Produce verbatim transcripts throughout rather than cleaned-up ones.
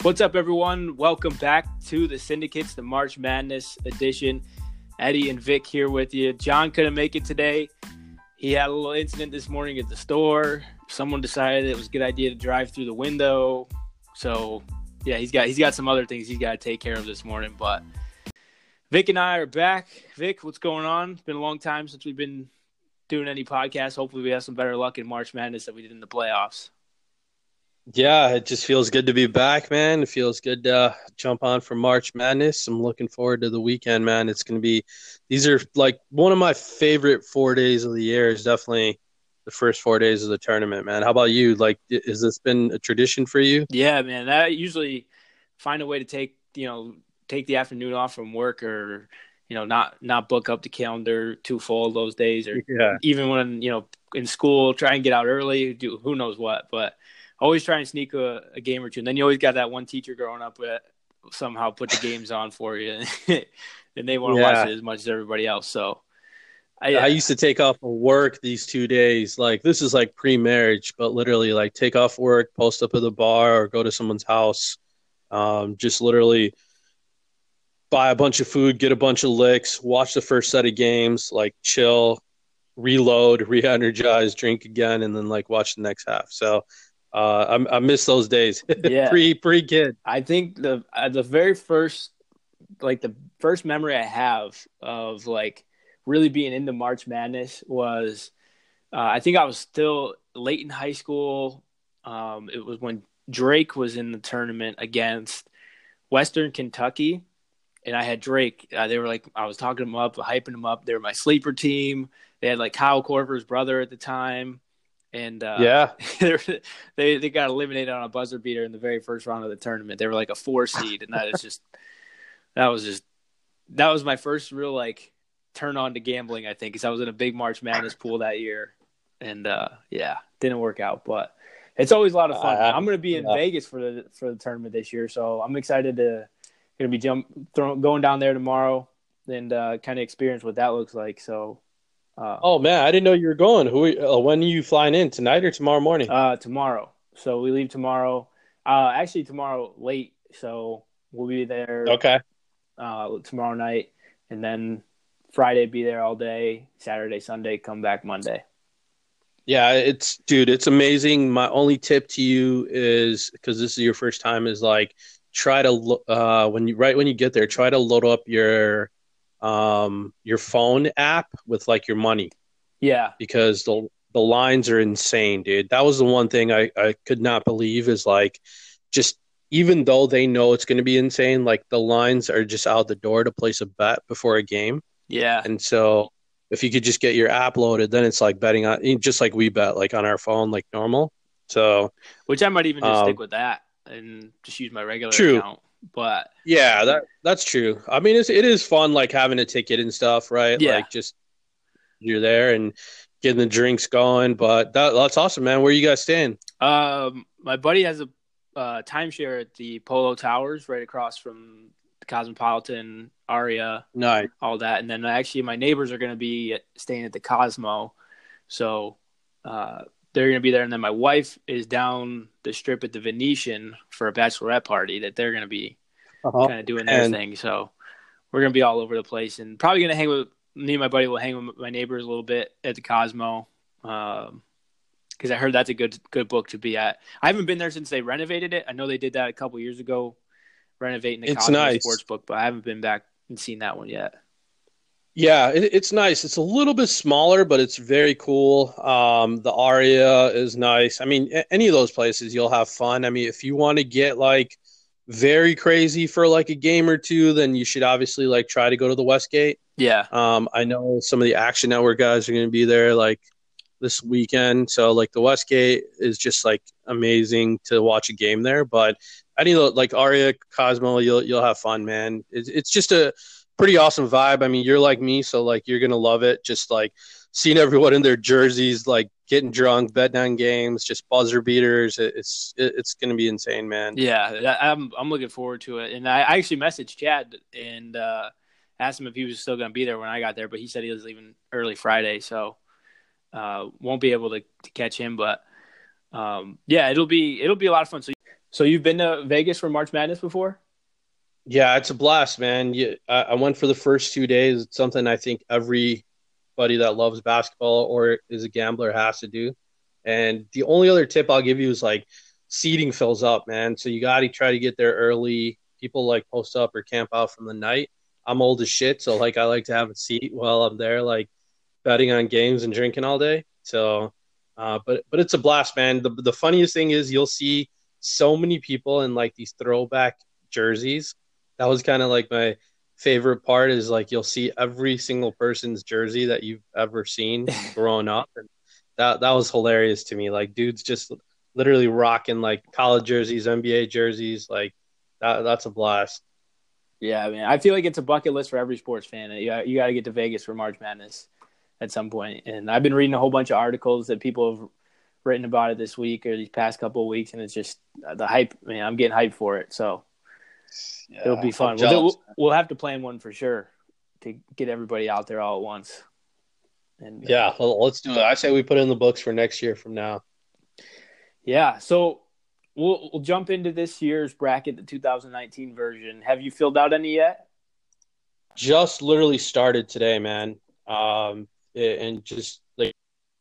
What's up, everyone? Welcome back to the Syndicates, the March Madness edition. Eddie and Vic here with you. John couldn't make it today. He had a little incident this morning at the store. Someone decided it was a good idea to drive through the window. So, yeah, he's got he's got some other things he's got to take care of this morning. But Vic and I are back. Vic, what's going on? It's been a long time since we've been doing any podcasts. Hopefully we have some better luck in March Madness than we did in the playoffs. Yeah, it just feels good to be back, man. It feels good to uh, jump on for March Madness. I'm looking forward to the weekend, man. It's going to be – these are like one of my favorite four days of the year is definitely the first four days of the tournament, man. How about you? Like, has this been a tradition for you? Yeah, man. I usually find a way to take, you know, take the afternoon off from work or, you know, not not book up the calendar too full those days or Yeah. even when, you know, in school, try and get out early, do who knows what. But – always try and sneak a, a game or two. And then you always got that one teacher growing up that somehow put the games on for you. And they want to Yeah. watch it as much as everybody else. So I, I used to take off of work these two days. Like, this is like pre-marriage, but literally like take off work, post up at the bar or go to someone's house. Um, just literally buy a bunch of food, get a bunch of licks, watch the first set of games, like chill, reload, re-energize, drink again, and then like watch the next half. So Uh, I, I miss those days. Yeah. pre pre kid. I think the uh, the very first like the first memory I have of like really being into March Madness was uh, I think I was still late in high school. Um, it was when Drake was in the tournament against Western Kentucky, and I had Drake. Uh, they were like I was talking them up, hyping them up. They were my sleeper team. They had like Kyle Korver's brother at the time. And uh, yeah, they they got eliminated on a buzzer beater in the very first round of the tournament. They were like a four seed, and that is just that was just that was my first real like turn on to gambling. I think because I was in a big March Madness pool that year, and uh, yeah, didn't work out. But it's always a lot of fun. Uh, I'm going to be in yeah. Vegas for the for the tournament this year, so I'm excited to going to be jump throw, going down there tomorrow and uh, kind of experience what that looks like. So. Uh, oh man, I didn't know you were going. Who? Uh, when are you flying in? Tonight or tomorrow morning? Uh, tomorrow. So we leave tomorrow. Uh, actually tomorrow late. So we'll be there. Okay. Uh, tomorrow night, and then Friday be there all day. Saturday, Sunday, come back Monday. Yeah, it's dude, it's amazing. My only tip to you is because this is your first time. Is like try to uh when you right when you get there, try to load up your. um your phone app with like your money, yeah because the the lines are insane, dude. That was the one thing I I could not believe is like just even though they know it's going to be insane, like the lines are just out the door to place a bet before a game. Yeah and so if you could just get your app loaded, then it's like betting on just like we bet like on our phone like normal. So which I might even just um, stick with that and just use my regular true. account. But yeah, that that's true. I mean, it's, it is fun, like having a ticket and stuff, right? Yeah. Like just you're there and getting the drinks going. But that, that's awesome, man. Where are you guys staying? Um, my buddy has a uh, timeshare at the Polo Towers right across from the Cosmopolitan, Aria, nice. all that. And then actually my neighbors are going to be staying at the Cosmo. So uh, they're going to be there. And then my wife is down the strip at the Venetian for a bachelorette party that they're going to be uh-huh. kind of doing their and... thing. So we're going to be all over the place and probably going to hang with me and my buddy will hang with my neighbors a little bit at the Cosmo. Um, cause I heard that's a good, good book to be at. I haven't been there since they renovated it. I know they did that a couple years ago, renovating the it's Cosmo nice. Sports Book, but I haven't been back and seen that one yet. Yeah, it, it's nice. It's a little bit smaller, but it's very cool. Um, the Aria is nice. I mean, any of those places, you'll have fun. I mean, if you want to get like very crazy for like a game or two, then you should obviously like try to go to the Westgate. Yeah. Um, I know some of the Action Network guys are going to be there like this weekend. So like the Westgate is just like amazing to watch a game there. But any like Aria, Cosmo, you'll you'll have fun, man. It's it's just a pretty awesome vibe. I mean, you're like me, so like you're gonna love it. Just like seeing everyone in their jerseys, like getting drunk, betting on games, just buzzer beaters. It's it's gonna be insane, man. Yeah, I'm I'm looking forward to it. And I actually messaged Chad and uh, asked him if he was still gonna be there when I got there, but he said he was leaving early Friday, so uh, won't be able to, to catch him. But um, yeah, it'll be it'll be a lot of fun. So So you've been to Vegas for March Madness before? Yeah, it's a blast, man. You, I, I went for the first two days. It's something I think everybody that loves basketball or is a gambler has to do. And the only other tip I'll give you is like seating fills up, man. So you got to try to get there early. People like post up or camp out from the night. I'm old as shit, so like I like to have a seat while I'm there, like betting on games and drinking all day. So, uh, but but it's a blast, man. The the funniest thing is you'll see so many people in like these throwback jerseys. That was kind of like my favorite part is like you'll see every single person's jersey that you've ever seen growing up, and that that was hilarious to me. Like dudes just literally rocking like college jerseys, N B A jerseys, like that. That's a blast. Yeah, I mean, I feel like it's a bucket list for every sports fan. You got, you got to get to Vegas for March Madness at some point. And I've been reading a whole bunch of articles that people have written about it this week or these past couple of weeks, and it's just the hype. I mean, I'm getting hyped for it, so Yeah, it'll be fun. We'll, we'll, we'll have to plan one for sure to get everybody out there all at once. And yeah, well, let's do it. I say we put it in the books for next year from now. Yeah, so we'll we'll jump into this year's bracket, the two thousand nineteen version. Have you filled out any yet? Just literally started today, man. Um, and just like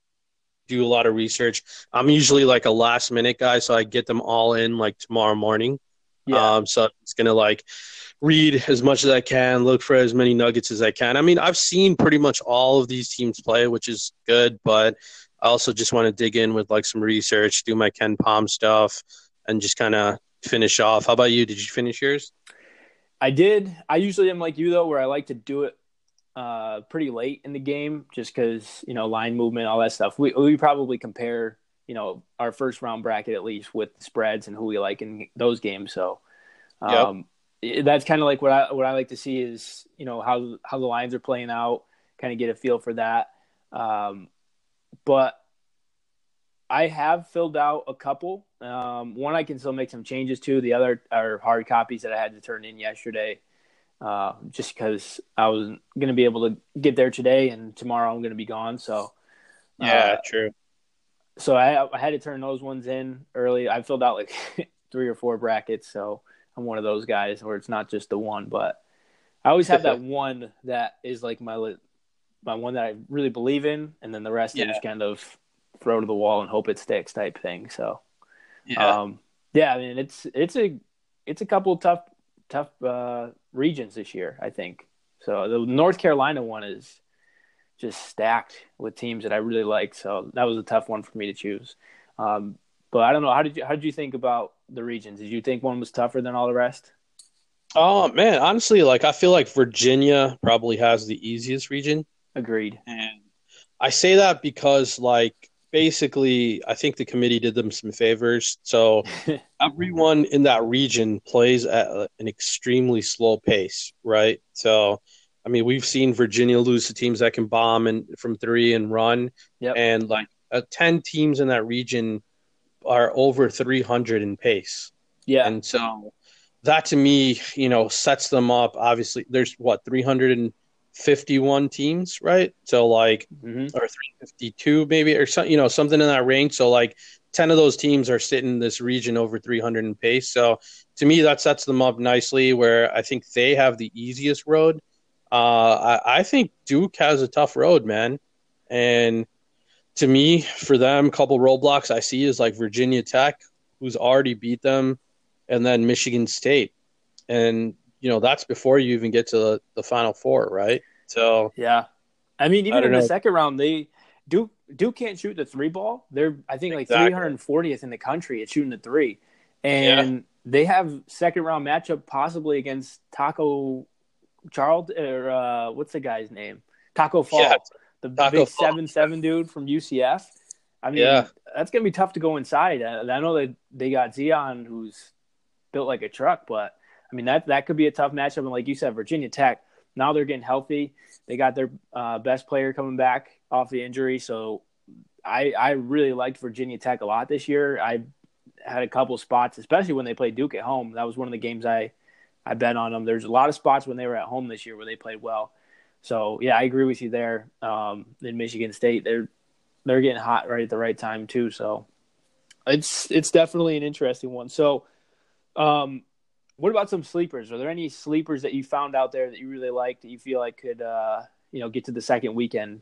do a lot of research. I'm usually like a last minute guy, so I get them all in like tomorrow morning. Yeah. Um, so it's gonna like read as much as I can, look for as many nuggets as I can. I mean, I've seen pretty much all of these teams play, which is good, but I also just want to dig in with like some research, do my Ken Palm stuff, and just kind of finish off. How about you? Did you finish yours? I did. I usually am like you though, where I like to do it uh, pretty late in the game, just because you know line movement, all that stuff. We we probably compare you know our first round bracket at least with spreads and who we like in those games. So um, yep. That's kind of like what I what I like to see is you know how how the lines are playing out, kind of get a feel for that. Um, but I have filled out a couple. Um, one I can still make some changes to. The other are hard copies that I had to turn in yesterday, uh, just because I was going to be able to get there today, and tomorrow I'm going to be gone. So yeah, uh, true. So I, I had to turn those ones in early. I filled out like three or four brackets, so I'm one of those guys where it's not just the one. But I always have that one that is like my my one that I really believe in, and then the rest yeah. I just kind of throw to the wall and hope it sticks type thing. So. Yeah, um, yeah. I mean, it's it's a it's a couple of tough tough uh, regions this year, I think. So the North Carolina one is just stacked with teams that I really like. So that was a tough one for me to choose. Um, but I don't know. How did you how did you think about the regions? Did you think one was tougher than all the rest? Oh man, honestly, like I feel like Virginia probably has the easiest region. Agreed. And I say that because like. Basically, I think the committee did them some favors. So everyone in that region plays at an extremely slow pace, right? So, I mean, we've seen Virginia lose to teams that can bomb and from three and run. Yep. And like uh, ten teams in that region are over three hundred in pace. Yeah. And so that to me, you know, sets them up. Obviously, there's what, three hundred fifty-one teams, right? So like, mm-hmm. or three fifty-two maybe, or some, you know, something in that range. So like, ten of those teams are sitting in this region over three hundred in pace. So to me, that sets them up nicely. Where I think they have the easiest road. Uh, I, I think Duke has a tough road, man. And to me, for them, couple roadblocks I see is like Virginia Tech, who's already beat them, and then Michigan State, and you know, that's before you even get to the, the Final Four, right? So yeah, I mean, even I in the know. second round, they Duke Duke can't shoot the three ball. They're I think like exactly. three hundred fortieth in the country at shooting the three, and yeah. they have second round matchup possibly against Taco Charles or uh, what's the guy's name? Taco Fall, yeah. the Taco big Fall. seven seven dude from U C F. I mean, yeah. that's gonna be tough to go inside. I, I know that they got Zion, who's built like a truck, but. I mean, that that could be a tough matchup. And like you said, Virginia Tech, now they're getting healthy. They got their uh, best player coming back off the injury. So I I really liked Virginia Tech a lot this year. I had a couple spots, especially when they played Duke at home. That was one of the games I, I bet on them. There's a lot of spots when they were at home this year where they played well. So, yeah, I agree with you there. Um, in Michigan State, they're they're getting hot right at the right time too. So it's it's definitely an interesting one. So – Um, what about some sleepers? Are there any sleepers that you found out there that you really like that you feel like could, uh, you know, get to the second weekend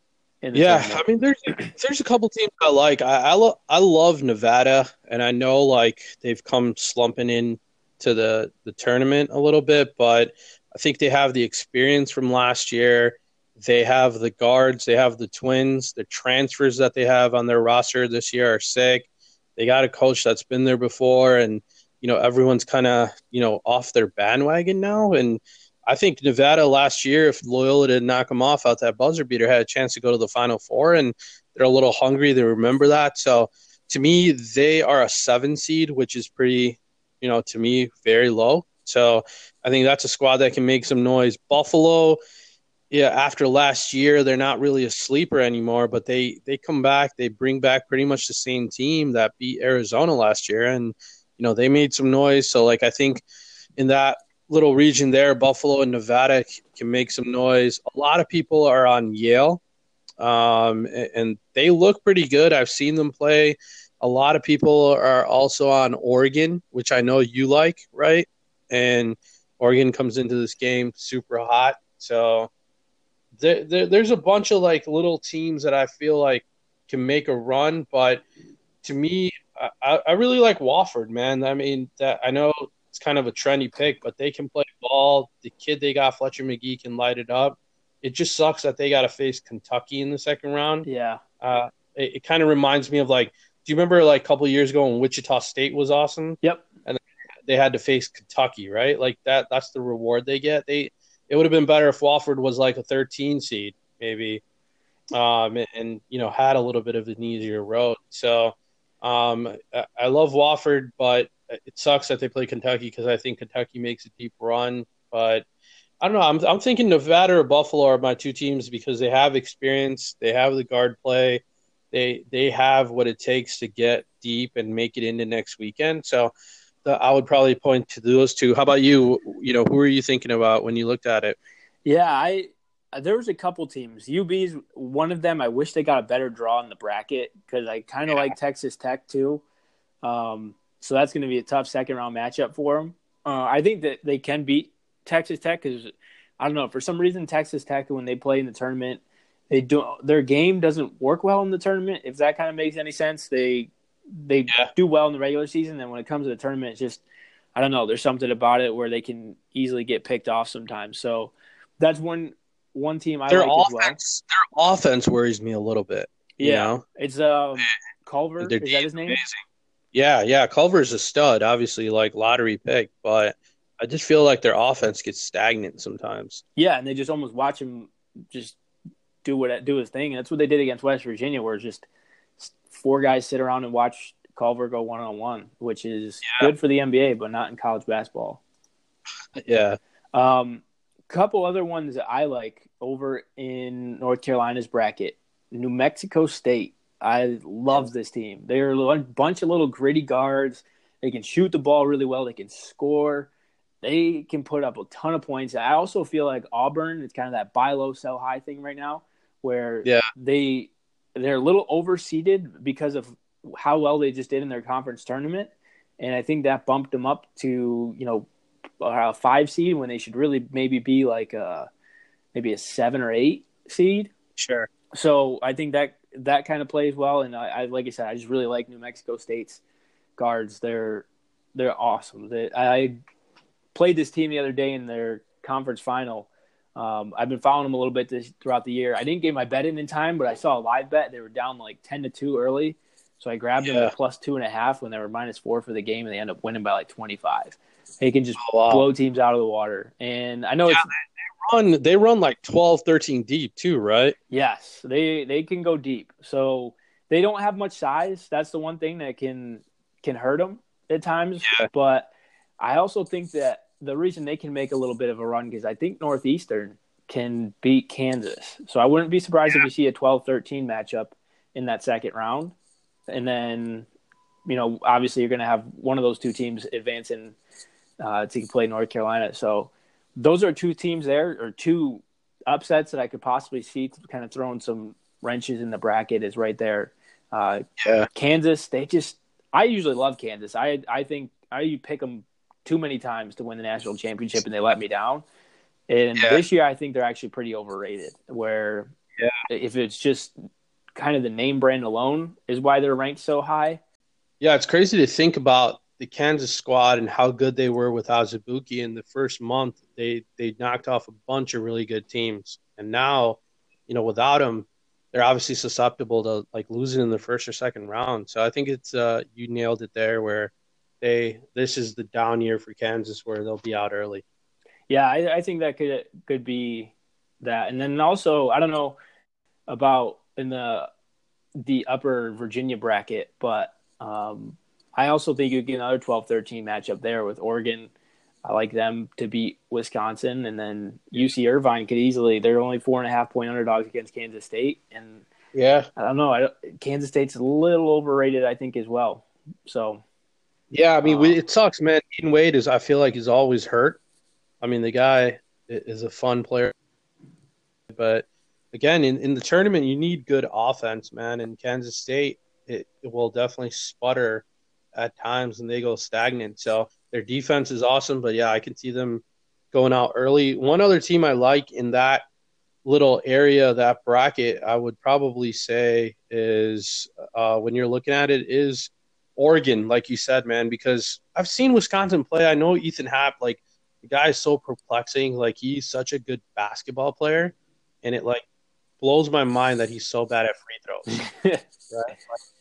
in the Yeah, tournament? I mean, there's there's a couple teams I like. I I, lo- I love Nevada, and I know like they've come slumping in to the the tournament a little bit, but I think they have the experience from last year. They have the guards, they have the twins, the transfers that they have on their roster this year are sick. They got a coach that's been there before, and you know everyone's kind of you know off their bandwagon now, and I think Nevada last year, if Loyola didn't knock them off out that buzzer beater, had a chance to go to the Final Four, and they're a little hungry. They remember that. So to me, they are a seven seed, which is pretty, you know, to me, very low. So I think that's a squad that can make some noise. Buffalo, yeah, after last year, they're not really a sleeper anymore, but they, they come back. They bring back pretty much the same team that beat Arizona last year, and, you know, they made some noise. So, like, I think in that little region there, Buffalo and Nevada can make some noise. A lot of people are on Yale, um, and they look pretty good. I've seen them play. A lot of people are also on Oregon, which I know you like, right? And Oregon comes into this game super hot. So there, there, there's a bunch of like little teams that I feel like can make a run, but to me, I, I really like Wofford, man. I mean, that I know it's kind of a trendy pick, but they can play ball. The kid they got, Fletcher McGee, can light it up. It just sucks that they got to face Kentucky in the second round. Yeah. Uh, it, it kind of reminds me of like, do you remember like a couple of years ago when Wichita State was awesome? Yep. And they had to face Kentucky, right? Like that. That's the reward they get. They it would have been better if Wofford was like a thirteen seed, maybe, um, and, and you know had a little bit of an easier road. So um, I, I love Wofford, but it sucks that they play Kentucky because I think Kentucky makes a deep run. But I don't know. I'm I'm thinking Nevada or Buffalo are my two teams because they have experience, they have the guard play, they they have what it takes to get deep and make it into next weekend. So the, I would probably point to those two. How about you? You know, who are you thinking about when you looked at it? Yeah, I there was a couple teams. U B's one of them. I wish they got a better draw in the bracket because I kind of Yeah. like Texas Tech too. Um, so that's going to be a tough second round matchup for them. Uh, I think that they can beat Texas Tech because I don't know, for some reason Texas Tech when they play in the tournament, they do their game doesn't work well in the tournament. If that kind of makes any sense, they they Yeah. do well in the regular season, and when it comes to the tournament, it's just I don't know. There's something about it where they can easily get picked off sometimes. So that's one one team I Their like as well. offense, their offense worries me a little bit. You Yeah, know, it's um Culver. Their Is D that is his name? amazing. Yeah, yeah. Culver's a stud, obviously, like lottery pick, but I just feel like their offense gets stagnant sometimes. Yeah, and they just almost watch him just do what do his thing. And that's what they did against West Virginia, where it's just four guys sit around and watch Culver go one on one, which is Yeah. good for the N B A, but not in college basketball. Yeah. Um, couple other ones that I like over in North Carolina's bracket, New Mexico State. I love this team. They're a bunch of little gritty guards. They can shoot the ball really well. They can score. They can put up a ton of points. I also feel like Auburn is kind of that buy low, sell high thing right now, where Yeah. they they're a little overseeded because of how well they just did in their conference tournament, and I think that bumped them up to you know a five seed when they should really maybe be like a maybe a seven or eight seed. Sure. So I think that that kind of plays well, and I, I like I said, I just really like New Mexico State's guards. They're they're awesome. They, I played this team the other day in their conference final. Um, I've been following them a little bit this, throughout the year. I didn't get my bet in in time, but I saw a live bet. They were down like ten to two early, so I grabbed them Yeah. at plus two and a half when they were minus four for the game, and they end up winning by like twenty-five. They can just Oh, wow. blow teams out of the water, and I know Yeah, it's Run, they run like twelve, thirteen deep too, right? yes, they they can go deep. So they don't have much size. That's the one thing that can can hurt them at times. Yeah. But I also think that the reason they can make a little bit of a run because I think Northeastern can beat Kansas. So I wouldn't be surprised Yeah. if you see a twelve thirteen matchup in that second round. And then, you know, obviously you're going to have one of those two teams advancing uh, to play North Carolina. So those are two teams there, or two upsets that I could possibly see kind of throwing some wrenches in the bracket is right there. Uh, Yeah. Kansas, they just – I usually love Kansas. I I think I pick them too many times to win the national championship, and they let me down. And Yeah. this year, I think they're actually pretty overrated. Where Yeah. if it's just kind of the name brand alone is why they're ranked so high. Yeah, it's crazy to think about the Kansas squad and how good they were with Azubuike in the first month. They they knocked off a bunch of really good teams, and now, you know, without him, they're obviously susceptible to like losing in the first or second round. So I think it's uh, you nailed it there. Where they this is the down year for Kansas, where they'll be out early. Yeah, I, I think that could could be that, and then also I don't know about in the the upper Virginia bracket, but um, I also think you get another twelve thirteen matchup there with Oregon. I like them to beat Wisconsin, and then U C Irvine could easily. They're only four and a half point underdogs against Kansas State, and Yeah, I don't know. I don't, Kansas State's a little overrated, I think, as well. So yeah. I mean, um, it sucks, man. Dean Wade is. I feel like he's always hurt. I mean, the guy is a fun player, but again, in, in the tournament, you need good offense, man. And Kansas State, it, it will definitely sputter at times and they go stagnant. So their defense is awesome, but yeah, I can see them going out early. One other team I like in that little area, that bracket, I would probably say is uh, when you're looking at it is Oregon, like you said, man, because I've seen Wisconsin play. I know Ethan Happ, like the guy is so perplexing. Like he's such a good basketball player, and it like blows my mind that he's so bad at free throws. Right?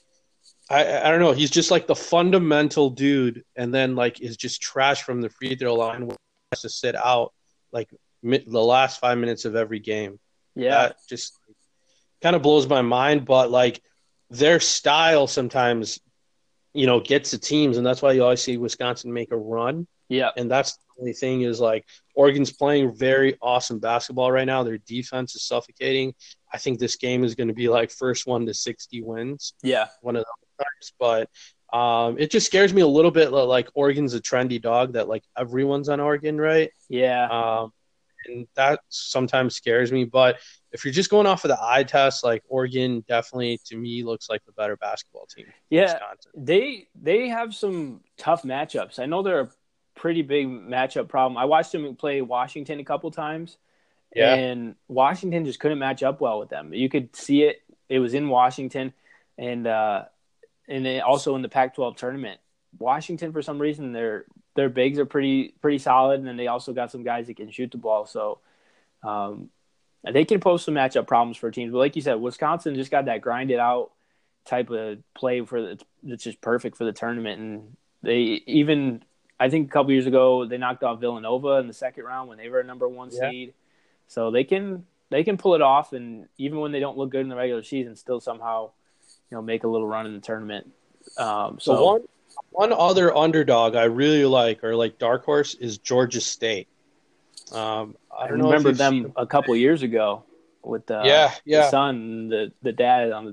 I I don't know. He's just like the fundamental dude, and then like is just trash from the free throw line. Has to sit out like mi- the last five minutes of every game. yeah, That just kind of blows my mind. But like their style sometimes, you know, gets the teams, and that's why you always see Wisconsin make a run. yeah, And that's the only thing is like Oregon's playing very awesome basketball right now. Their defense is suffocating. I think this game is going to be like first one to sixty wins. yeah, One of those times. But um, it just scares me a little bit. Like Oregon's a trendy dog that like everyone's on Oregon, right? yeah. Um, and that sometimes scares me. But if you're just going off of the eye test, like Oregon definitely to me looks like the better basketball team. Yeah, Wisconsin. they they have some tough matchups. I know they're a pretty big matchup problem. I watched them play Washington a couple times, Yeah. and Washington just couldn't match up well with them. You could see it. It was in Washington, and uh, and then also in the Pac twelve tournament. Washington, for some reason, their their bigs are pretty pretty solid, and then they also got some guys that can shoot the ball. So um, they can pose some matchup problems for teams. But like you said, Wisconsin just got that grinded out type of play for the, that's just perfect for the tournament. And they even, I think a couple years ago, they knocked off Villanova in the second round when they were a number one Yeah. seed. So they can they can pull it off, and even when they don't look good in the regular season, still somehow you know make a little run in the tournament. Um, so So one one other underdog I really like, or like dark horse, is Georgia State. Um, I I don't know if remember you've them seen a couple years ago with uh, Yeah, yeah. the son, and the the dad on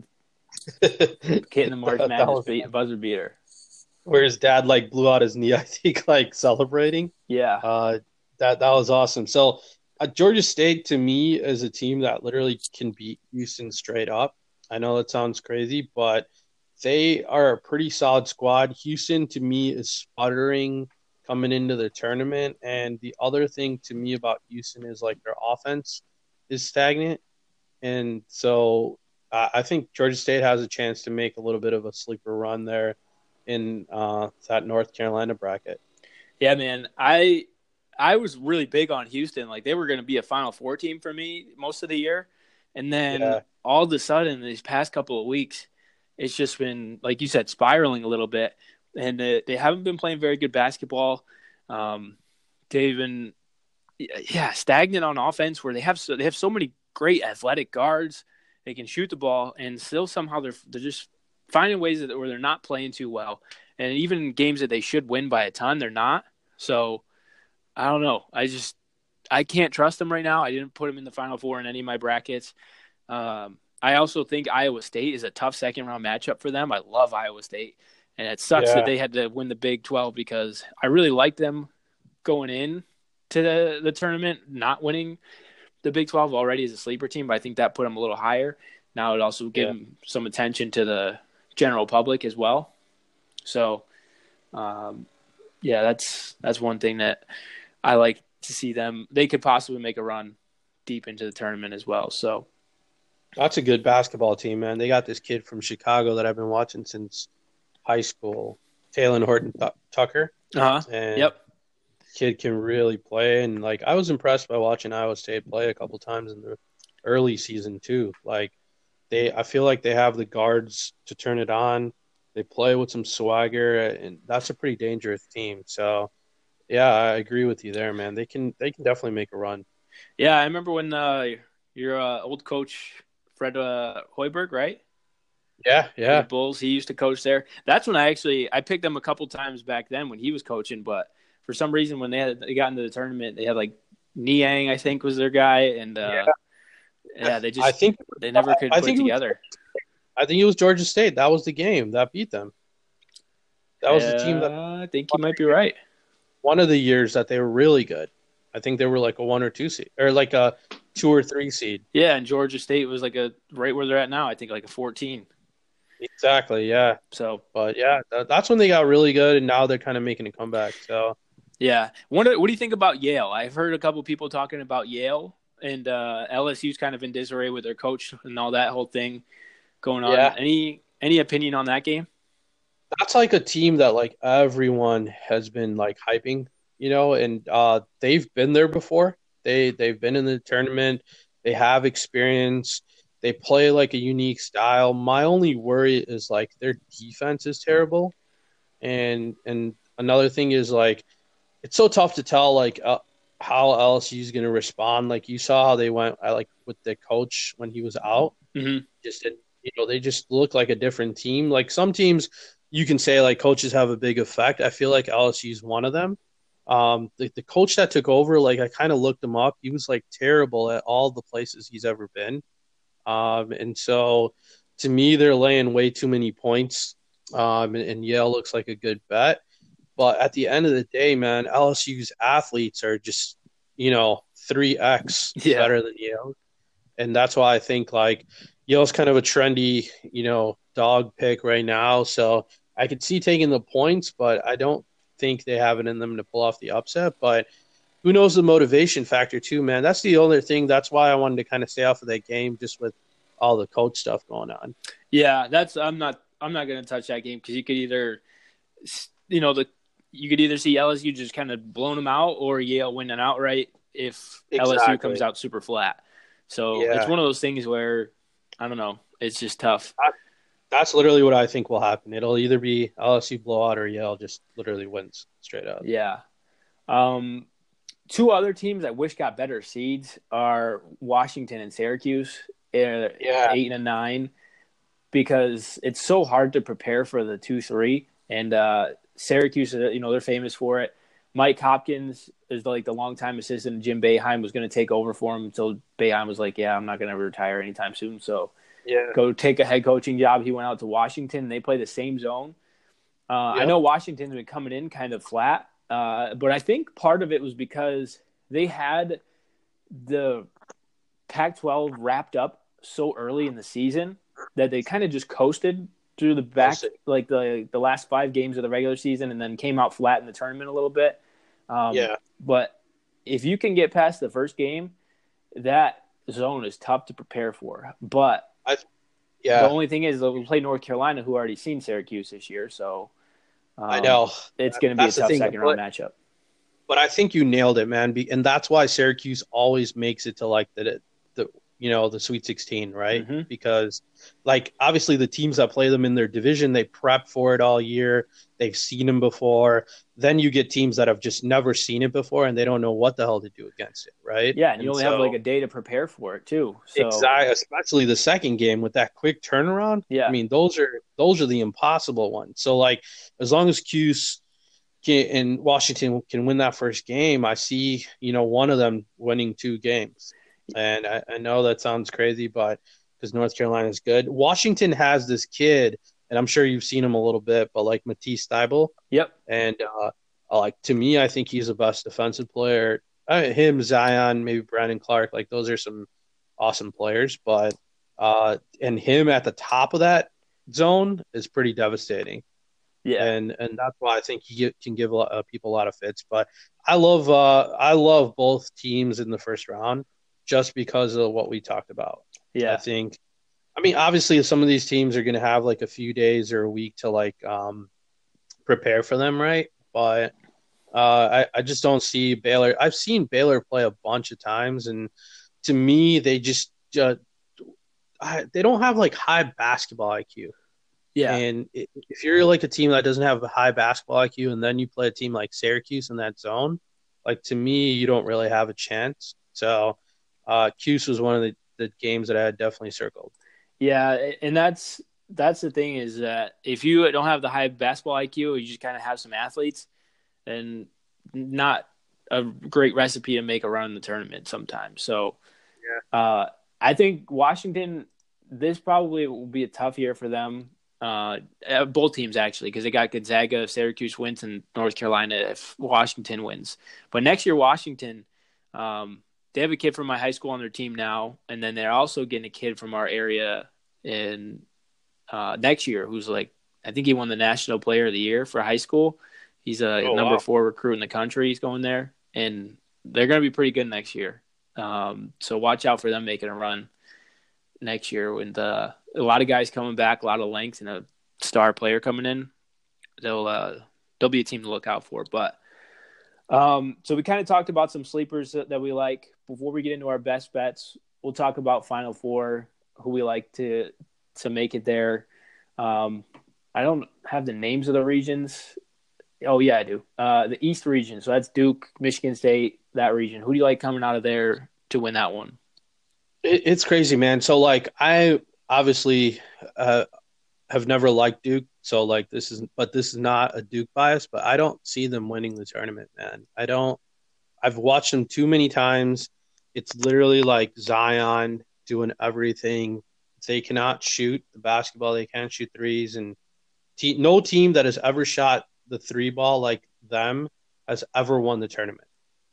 the hitting the March That Madness was- beat, buzzer beater. where his dad like blew out his knee, I think, like celebrating. Yeah, Uh, that that was awesome. So uh, Georgia State to me is a team that literally can beat Houston straight up. I know that sounds crazy, but they are a pretty solid squad. Houston to me is sputtering coming into the tournament, and the other thing to me about Houston is like their offense is stagnant, and so uh, I think Georgia State has a chance to make a little bit of a sleeper run there in uh, that North Carolina bracket. yeah, man. I I was really big on Houston. Like they were going to be a Final Four team for me most of the year, and then Yeah. all of a sudden, these past couple of weeks, it's just been like you said, spiraling a little bit, and they, they haven't been playing very good basketball. Um, they've been yeah stagnant on offense, where they have so they have so many great athletic guards. They can shoot the ball, and still somehow they're they're just finding ways that where they're not playing too well. And even in games that they should win by a ton, they're not. So I don't know. I just I can't trust them right now. I didn't put them in the Final Four in any of my brackets. Um, I also think Iowa State is a tough second round matchup for them. I love Iowa State, and it sucks Yeah. that they had to win the Big twelve because I really liked them going in to the, the tournament, not winning the Big twelve already as a sleeper team, but I think that put them a little higher. Now it also gave Yeah. them some attention to the general public as well. So, um, Yeah, that's that's one thing that I like to see them. They could possibly make a run deep into the tournament as well. So That's a good basketball team, man. They got this kid from Chicago that I've been watching since high school, Taylor Horton Tucker, uh-huh. and Yep. kid can really play. And like I was impressed by watching Iowa State play a couple times in the early season too. Like they, I feel like they have the guards to turn it on. They play with some swagger, and that's a pretty dangerous team. So yeah, I agree with you there, man. They can they can definitely make a run. Yeah, I remember when uh, your uh, old coach Fred uh, Hoiberg, right? Yeah, For the yeah. Bulls, he used to coach there. That's when I actually I picked them a couple times back then when he was coaching, but for some reason when they had they got into the tournament, they had like Niang, I think was their guy, and uh, yeah, they I just think they never could I put it think it was, together. I think it was Georgia State. That was the game that beat them. That was the team that Uh, I think you might be right. one of the years that they were really good. I think they were like a one or two seed, or like a two or three seed. Yeah, and Georgia State was like a right where they're at now. I think like a fourteen. Exactly, yeah. So But yeah, that, that's when they got really good, and now they're kind of making a comeback. So yeah, what do, what do you think about Yale? I've heard a couple people talking about Yale and uh, L S U's kind of in disarray with their coach and all that whole thing going on. yeah, Any any opinion on that game? that's like a team that like everyone has been like hyping, you know, and uh, they've been there before. They they've been in the tournament. They have experience. They play like a unique style. My only worry is like their defense is terrible, and and another thing is like it's so tough to tell like uh, how L S U is going to respond. Like you saw how they went uh, like with the coach when he was out. Mm-hmm. Just didn't, you know, they just look like a different team. Like some teams, you can say like coaches have a big effect. I feel like L S U is one of them. Um, the, the coach that took over, like I kind of looked him up. He was like terrible at all the places he's ever been. Um, and so to me, they're laying way too many points. Um, and, and Yale looks like a good bet. But at the end of the day, man, L S U's athletes are just, you know, three X Yeah. better than Yale. And that's why I think like Yale's kind of a trendy, you know, dog pick right now. So I could see taking the points, but I don't think they have it in them to pull off the upset. But who knows the motivation factor too, man? That's the only thing. That's why I wanted to kind of stay off of that game just with all the coach stuff going on. Yeah, that's I'm not I'm not going to touch that game because you could either you know the you could either see L S U just kind of blown them out or Yale winning outright if Exactly. L S U comes out super flat. So Yeah. it's one of those things where I don't know. It's just tough. That's literally what I think will happen. It'll either be L S U blowout or Yale just literally wins straight up. Yeah. Um, two other teams I wish got better seeds are Washington and Syracuse, uh, Yeah. eight and a nine, because it's so hard to prepare for the two three. And uh, Syracuse, you know, they're famous for it. Mike Hopkins is like the longtime assistant. Jim Boeheim was going to take over for him until Boeheim was like, "Yeah, I'm not going to retire anytime soon." So Yeah. go take a head coaching job. He went out to Washington. They play the same zone. Uh, Yep. I know Washington's been coming in kind of flat, uh, but I think part of it was because they had the Pac twelve wrapped up so early in the season that they kind of just coasted through the back, like the the last five games of the regular season, and then came out flat in the tournament a little bit. Um, Yeah. But if you can get past the first game, that zone is tough to prepare for. But Yeah. the only thing is that we play North Carolina, who already seen Syracuse this year, so um, I know. it's going to be a That's the tough thing. second round matchup. But I think you nailed it, man. Be- And that's why Syracuse always makes it to like the, the you know, the Sweet sixteen, right? Mhm. Because like obviously the teams that play them in their division, they prep for it all year. They've seen them before. Then you get teams that have just never seen it before and they don't know what the hell to do against it, right? Yeah, and you only have so- like a day to prepare for it too. So Exactly, especially the second game with that quick turnaround. Yeah. I mean, those are those are the impossible ones. So, like, as long as Cuse can, and Washington can win that first game, I see you know one of them winning two games. And I, I know that sounds crazy, but because North Carolina is good, Washington has this kid, and I'm sure you've seen him a little bit, but like Matisse Thybulle, Yep. and uh, like to me, I think he's the best defensive player. Uh, him, Zion, maybe Brandon Clark, like those are some awesome players, but uh, and him at the top of that zone is pretty devastating. Yeah. and and that's why I think he get, can give a lot, uh, people a lot of fits. But I love uh, I love both teams in the first round just because of what we talked about. I Yeah. think. I mean, obviously, some of these teams are going to have like a few days or a week to like um, prepare for them, right? But uh, I, I just don't see Baylor. I've seen Baylor play a bunch of times, and to me, they just uh, I, they don't have like high basketball I Q. Yeah. And if you're like a team that doesn't have a high basketball I Q, and then you play a team like Syracuse in that zone, like to me, you don't really have a chance. So, uh, Cuse was one of the, the games that I had definitely circled. Yeah, and that's that's the thing is that if you don't have the high basketball I Q, you just kind of have some athletes, then not a great recipe to make a run in the tournament sometimes. So, Yeah. uh, I think Washington, this probably will be a tough year for them. Uh, both teams actually, because they got Gonzaga if Syracuse wins and North Carolina if Washington wins. But next year, Washington, um, they have a kid from my high school on their team now, and then they're also getting a kid from our area in uh, next year who's like, I think he won the National Player of the Year for high school. He's a Oh number wow. four recruit in the country. He's going there, and they're going to be pretty good next year. Um, so watch out for them making a run next year with uh, a lot of guys coming back, a lot of length, and a star player coming in. They'll uh, they'll be a team to look out for. But um, so we kind of talked about some sleepers that, that we like. Before we get into our best bets, we'll talk about Final Four, who we like to to make it there. Um, I don't have the names of the regions. Oh yeah, I do. Uh, the East region. So that's Duke, Michigan State, that region. Who do you like coming out of there to win that one? It, it's crazy, man. So like, I obviously uh, have never liked Duke. So like, this is, but this is not a Duke bias. But I don't see them winning the tournament, man. I don't. I've watched them too many times. It's literally like Zion doing everything. They cannot shoot the basketball. They can't shoot threes, and te- no team that has ever shot the three ball like them has ever won the tournament,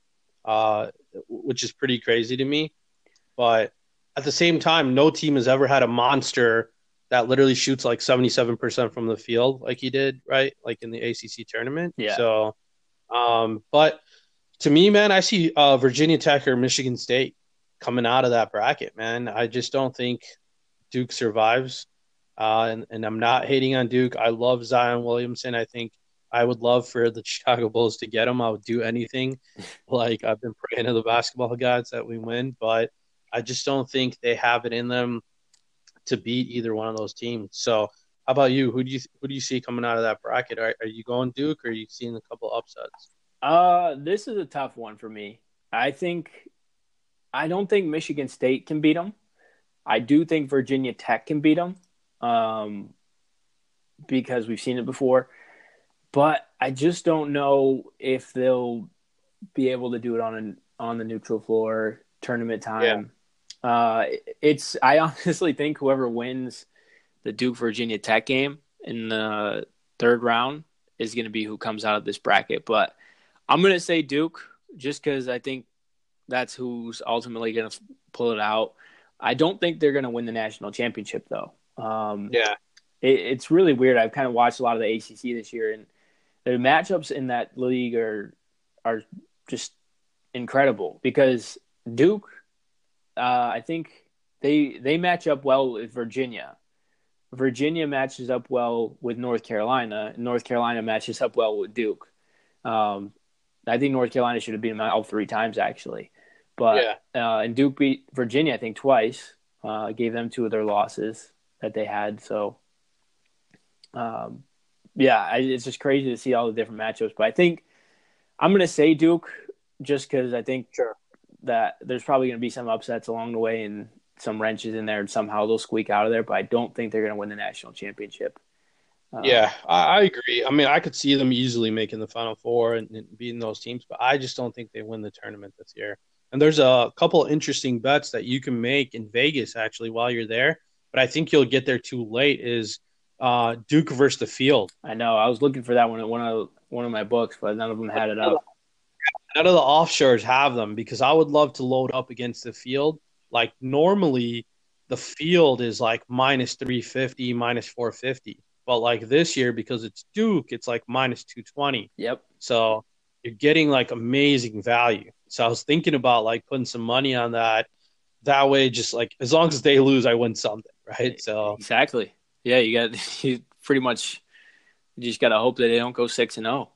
uh, which is pretty crazy to me. But at the same time, no team has ever had a monster that literally shoots like seventy-seven percent from the field like he did, right? Like in the A C C tournament. Yeah. So, um, but to me, man, I see uh, Virginia Tech or Michigan State coming out of that bracket, man. I just don't think Duke survives. Uh, and, and I'm not hating on Duke. I love Zion Williamson. I think I would love for the Chicago Bulls to get him. I would do anything. Like I've been praying to the basketball gods that we win, but I just don't think they have it in them to beat either one of those teams. So how about you? Who do you who do you see coming out of that bracket? Are, are you going Duke or are you seeing a couple upsets? Uh, this is a tough one for me. I think I don't think Michigan State can beat them. I do think Virginia Tech can beat them, um, because we've seen it before. But I just don't know if they'll be able to do it on an on the neutral floor tournament time. Yeah. Uh, it's I honestly think whoever wins the Duke Virginia Tech game in the third round is going to be who comes out of this bracket. But I'm going to say Duke just because I think that's who's ultimately going to pull it out. I don't think they're going to win the national championship, though. Um, yeah. It, it's really weird. I've kind of watched a lot of the A C C this year, and the matchups in that league are are just incredible because Duke, uh, I think they they match up well with Virginia. Virginia matches up well with North Carolina, and North Carolina matches up well with Duke. Um, I think North Carolina should have beaten them all three times, actually. But yeah. uh, and Duke beat Virginia, I think, twice. Uh, gave them two of their losses that they had. So, um, yeah, I, it's just crazy to see all the different matchups. But I think I'm going to say Duke just because I think sure. that there's probably going to be some upsets along the way and some wrenches in there, and somehow they'll squeak out of there. But I don't think they're going to win the national championship. Um, yeah, I, I agree. I mean, I could see them easily making the Final Four and, and beating those teams, but I just don't think they win the tournament this year. And there's a couple interesting bets that you can make in Vegas actually while you're there, but I think you'll get there too late. Is uh, Duke versus the Field? I know. I was looking for that one in one of one of my books, but none of them had it up. None of the offshores have them because I would love to load up against the Field. Like normally, the Field is like minus three fifty, minus four fifty. But like this year, because it's Duke, it's like minus two twenty. Yep. So you're getting like amazing value. So I was thinking about like putting some money on that. That way, just like as long as they lose, I win something, right? So exactly. Yeah, you got you pretty much you just got to hope that they don't go six and zero.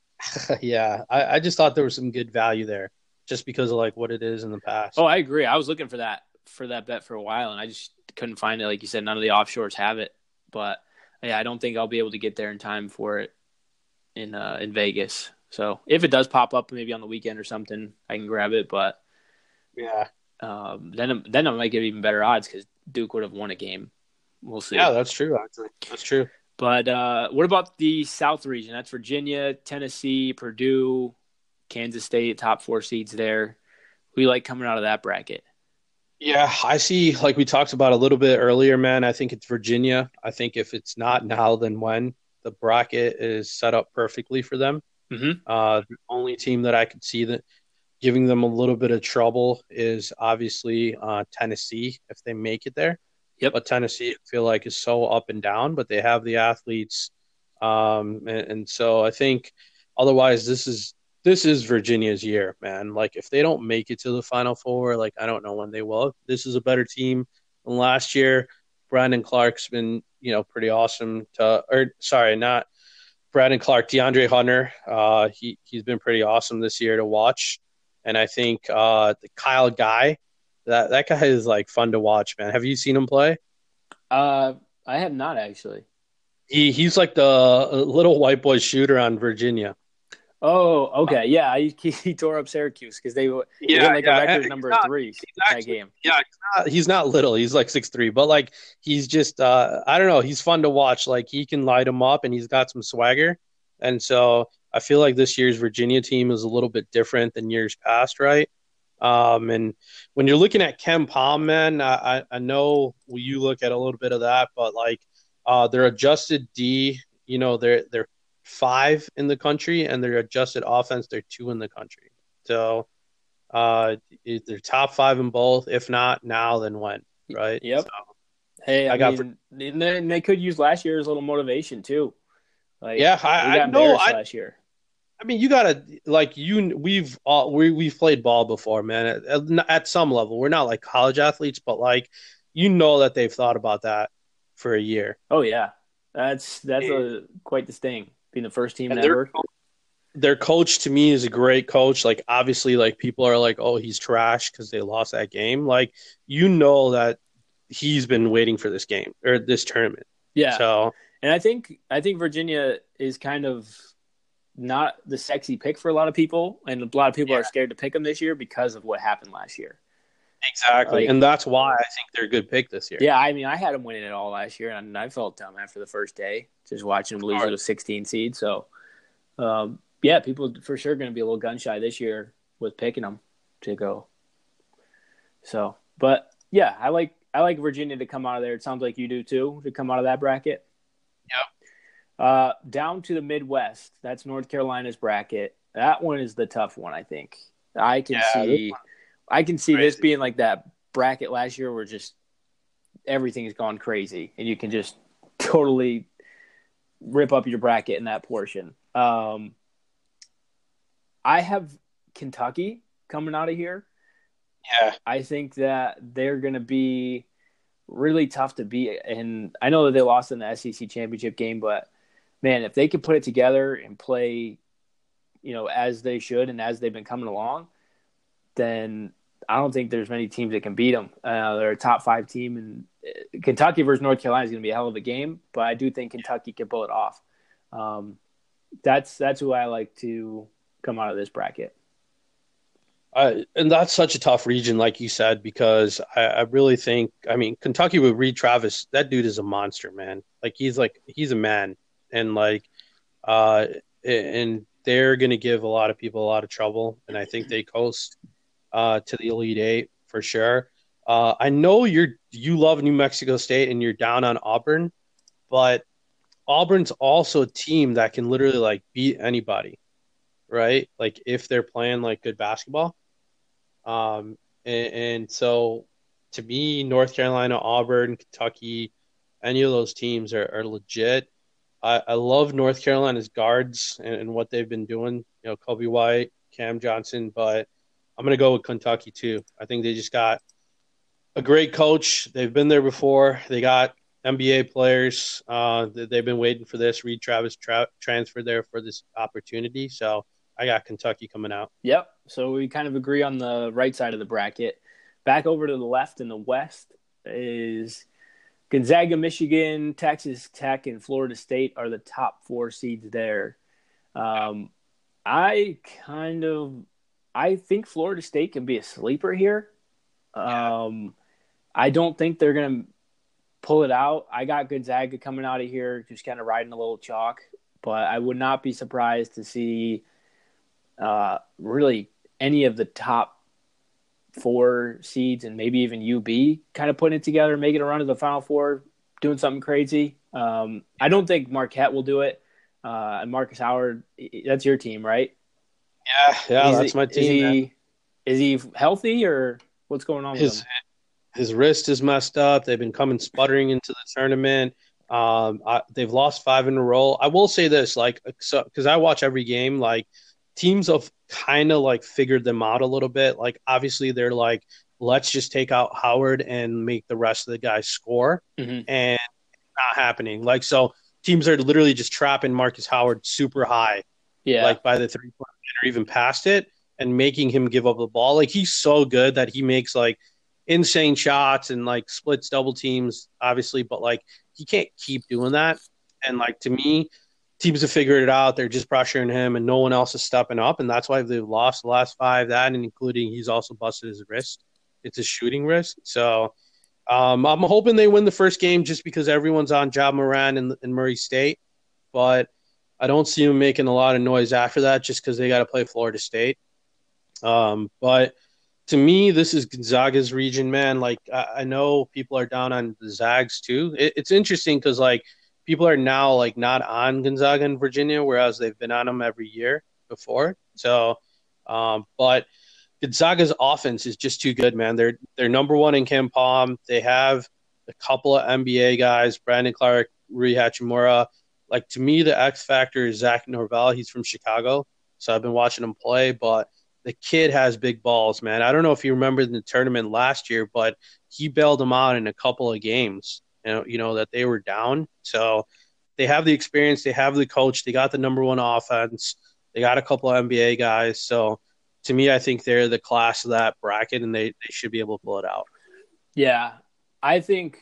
yeah, I, I just thought there was some good value there, just because of like what it is in the past. Oh, I agree. I was looking for that for that bet for a while, and I just couldn't find it. Like you said, none of the offshores have it. But yeah, I don't think I'll be able to get there in time for it in uh, in Vegas. So if it does pop up, maybe on the weekend or something, I can grab it. But yeah, um, then then I might get even better odds because Duke would have won a game. We'll see. Yeah, that's true. Actually, that's true. But uh, what about the South region? That's Virginia, Tennessee, Purdue, Kansas State, top four seeds there. Who you like coming out of that bracket? Yeah, I see, like we talked about a little bit earlier, man. I think it's Virginia. I think if it's not now, then when? The bracket is set up perfectly for them. Mm-hmm. Uh, the only team that I could see that giving them a little bit of trouble is obviously uh, Tennessee if they make it there. Yep. But Tennessee, I feel like, is so up and down, but they have the athletes. Um, and, and so I think otherwise this is this is Virginia's year, man. Like if they don't make it to the Final Four, like I don't know when they will. This is a better team than last year. Brandon Clark's been, you know, pretty awesome to or sorry, not Brandon Clark, DeAndre Hunter. Uh, he he's been pretty awesome this year to watch. And I think uh, the Kyle Guy, that that guy is like fun to watch, man. Have you seen him play? Uh, I have not actually. He he's like the little white boy shooter on Virginia. Oh, okay, yeah. He, he tore up Syracuse because they were yeah, like yeah. a record number not, three actually, that game. Yeah, he's not, he's not little. He's like six three, but like he's just uh, I don't know. He's fun to watch. Like he can light him up, and he's got some swagger. And so I feel like this year's Virginia team is a little bit different than years past, right? Um, and when you're looking at Ken Palm, man, I, I know you look at a little bit of that, but like uh, their adjusted D, you know, they're they're five in the country, and their adjusted offense, they're two in the country. So uh, they're top five in both. If not now, then when, right? Yep. So, hey, I, I got mean, for- and they, and they could use last year as a little motivation too. Like, yeah, I, we got I know. I, last year. I mean, you gotta like you. We've all we we've played ball before, man. At, at some level, we're not like college athletes, but like you know that they've thought about that for a year. Oh yeah, that's that's a quite the sting. Being the first team and ever. Their, their coach to me is a great coach. Like obviously, like people are like, "Oh, he's trash" because they lost that game. Like you know that he's been waiting for this game or this tournament. Yeah. So, and I think I think Virginia is kind of not the sexy pick for a lot of people, and a lot of people yeah. are scared to pick them this year because of what happened last year. Exactly, like, and that's why I think they're a good pick this year. Yeah, I mean, I had them winning it all last year, and I felt dumb after the first day, just watching them lose to a sixteen seed. So, um, yeah, people for sure going to be a little gun shy this year with picking them to go. So, but yeah, I like I like Virginia to come out of there. It sounds like you do too, to come out of that bracket. Yep. Uh, down to the Midwest, that's North Carolina's bracket. That one is the tough one, I think. I can yeah, see, I can see this being like that bracket last year, where just everything has gone crazy, and you can just totally rip up your bracket in that portion. Um, I have Kentucky coming out of here. Yeah, I think that they're going to be really tough to beat, and I know that they lost in the S E C championship game, but man, if they could put it together and play, you know, as they should and as they've been coming along, then I don't think there's many teams that can beat them. Uh, they're a top five team, and Kentucky versus North Carolina is going to be a hell of a game, but I do think Kentucky can pull it off. Um, that's that's who I like to come out of this bracket. Uh, and that's such a tough region, like you said, because I, I really think, I mean, Kentucky with Reed Travis, that dude is a monster, man. Like he's like he's a man, and like, uh, and they're gonna give a lot of people a lot of trouble, and I think they coast uh, to the Elite Eight for sure. Uh, I know you're you love New Mexico State and you're down on Auburn, but Auburn's also a team that can literally like beat anybody, right? Like if they're playing like good basketball. Um, and, and so to me, North Carolina, Auburn, Kentucky, any of those teams are, are legit. I, I love North Carolina's guards and, and what they've been doing. You know, Kobe White, Cam Johnson, but I'm going to go with Kentucky too. I think they just got a great coach. They've been there before. They got N B A players. Uh, they've been waiting for this. Reed Travis tra- transferred there for this opportunity. So I got Kentucky coming out. Yep. So we kind of agree on the right side of the bracket. Back over to the left in the West is Gonzaga, Michigan, Texas Tech, and Florida State are the top four seeds there. Um, I kind of I think Florida State can be a sleeper here. Um, I don't think they're going to pull it out. I got Gonzaga coming out of here, just kind of riding a little chalk, but I would not be surprised to see uh, really any of the top four seeds and maybe even U B kind of putting it together, making a run to the Final Four, doing something crazy. Um, I don't think Marquette will do it. Uh, and Marcus Howard, that's your team, right? Yeah, yeah, Is that's he, my is team. Man. he is he healthy or what's going on with His him? his wrist is messed up. They've been coming sputtering into the tournament. Um, I, they've lost five in a row. I will say this, like, so because I watch every game, like teams have kind of like figured them out a little bit. Like, obviously, they're like, let's just take out Howard and make the rest of the guys score, Mm-hmm. and it's not happening. Like, so teams are literally just trapping Marcus Howard super high, Yeah. like by the three point line or even past it, and making him give up the ball. Like, he's so good that he makes like insane shots and like splits double teams, obviously, but like he can't keep doing that. And like to me, teams have figured it out. They're just pressuring him, and no one else is stepping up, and that's why they've lost the last five. That, and including he's also busted his wrist. It's a shooting wrist. So um, I'm hoping they win the first game just because everyone's on Ja Moran in, in Murray State, but I don't see them making a lot of noise after that just because they got to play Florida State. Um, but to me, this is Gonzaga's region, man. Like, I, I know people are down on the Zags too. It, it's interesting because, like, people are now, like, not on Gonzaga and Virginia, whereas they've been on them every year before. So, um, but Gonzaga's offense is just too good, man. They're they're number one in KenPom. They have a couple of N B A guys, Brandon Clark, Rui Hachimura. Like, to me, the X factor is Zach Norvell. He's from Chicago, so I've been watching him play, but the kid has big balls, man. I don't know if you remember in the tournament last year, but he bailed them out in a couple of games, you know, you know, that they were down. So they have the experience. They have the coach. They got the number one offense. They got a couple of N B A guys. So to me, I think they're the class of that bracket, and they, they should be able to pull it out. Yeah. I think,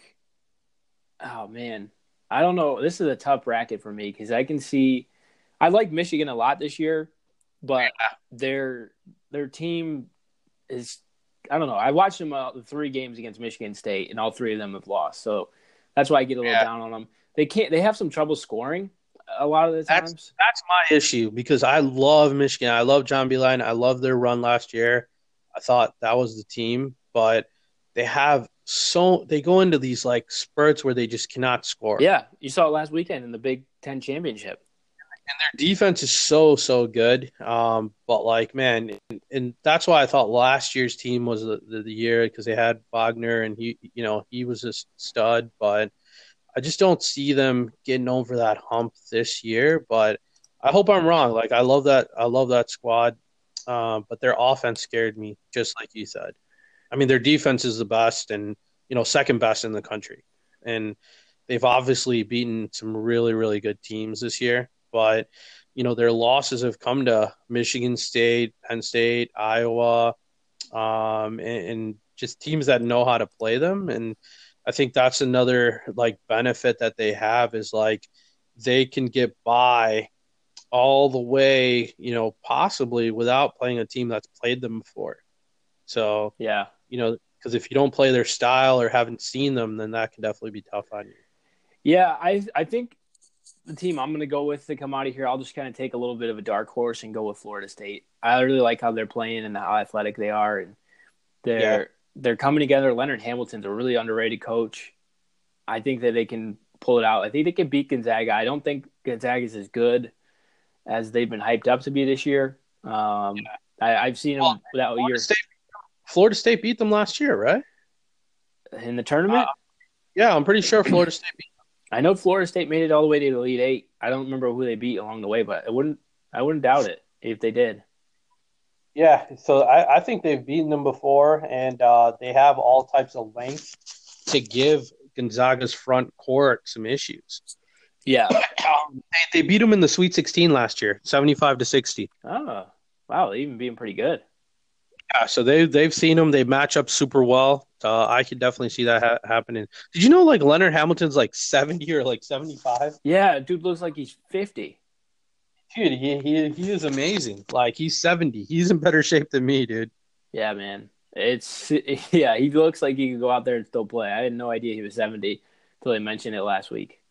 oh, man. I don't know. This is a tough bracket for me because I can see – I like Michigan a lot this year, but yeah. their their team is – I don't know. I watched them uh, the three games against Michigan State, and all three of them have lost. So that's why I get a little yeah. down on them. They can't – they have some trouble scoring a lot of the times. That's, that's my issue because I love Michigan. I love John Beilein. I love their run last year. I thought that was the team, but they have – So they go into these like spurts where they just cannot score. Yeah, you saw it last weekend in the Big Ten championship. And their defense is so so good. Um, but like man, and, and that's why I thought last year's team was the, the, the year because they had Wagner and he, you know, he was a stud. But I just don't see them getting over that hump this year. But I hope I'm wrong. Like I love that I love that squad, um, but their offense scared me, just like you said. I mean, their defense is the best and, you know, second best in the country. And they've obviously beaten some really, really good teams this year. But, you know, their losses have come to Michigan State, Penn State, Iowa, um, and, and just teams that know how to play them. And I think that's another, like, benefit that they have is, like, they can get by all the way, you know, possibly without playing a team that's played them before. So, yeah. You know, because if you don't play their style or haven't seen them, then that can definitely be tough on you. Yeah, I I think the team I'm going to go with to come out of here, I'll just kind of take a little bit of a dark horse and go with Florida State. I really like how they're playing and how athletic they are, and they're yeah. they're coming together. Leonard Hamilton's a really underrated coach. I think that they can pull it out. I think they can beat Gonzaga. I don't think Gonzaga's as good as they've been hyped up to be this year. Um, yeah. I, I've seen them well, that Florida year. State, Florida State beat them last year, right? In the tournament? Uh, yeah, I'm pretty sure Florida State beat them. I know Florida State made it all the way to the Elite Eight. I don't remember who they beat along the way, but I wouldn't I wouldn't doubt it if they did. Yeah, so I, I think they've beaten them before, and uh, they have all types of length to give Gonzaga's front court some issues. Yeah. Um, they, they beat them in the Sweet sixteen last year, seventy-five to sixty. Oh, wow, they even being pretty good. Yeah, so they they've seen them. They match up super well. Uh, I could definitely see that ha- happening. Did you know like Leonard Hamilton's like seventy or like seventy-five? Yeah, dude looks like he's fifty. Dude, he, he he is amazing. Like he's seventy. He's in better shape than me, dude. Yeah, man. It's yeah, he looks like he could go out there and still play. I had no idea he was seventy until they mentioned it last week.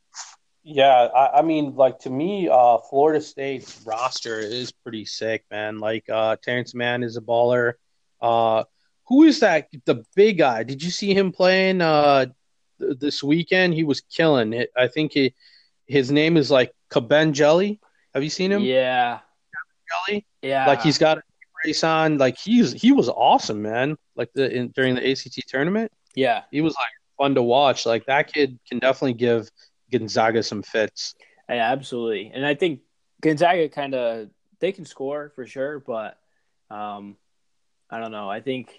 Yeah, I, I mean, like to me, uh, Florida State's roster is pretty sick, man. Like uh, Terrence Mann is a baller. Uh, who is that? The big guy. Did you see him playing uh, th- this weekend? He was killing it. I think he, his name is like Caben Jelly. Have you seen him? Yeah. Jelly? Yeah. Like he's got a race on. Like he's he was awesome, man. Like the in, during the A C T tournament, Yeah. he was like fun to watch. Like that kid can definitely give Gonzaga some fits. Yeah, absolutely. And I think Gonzaga kind of they can score for sure, but um, I don't know. I think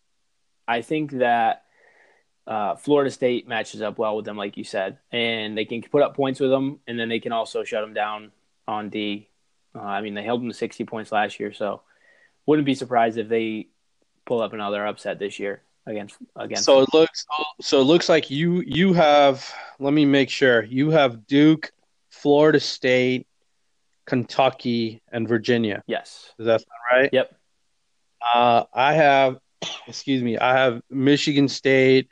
I think that uh, Florida State matches up well with them, like you said, and they can put up points with them, and then they can also shut them down on D. Uh, I mean, they held them to sixty points last year, so wouldn't be surprised if they pull up another upset this year against against. So them. it looks so it looks like you you have let me make sure. You have Duke, Florida State, Kentucky, and Virginia. Yes. Does that sound right? Yep. Uh, I have excuse me, I have Michigan State,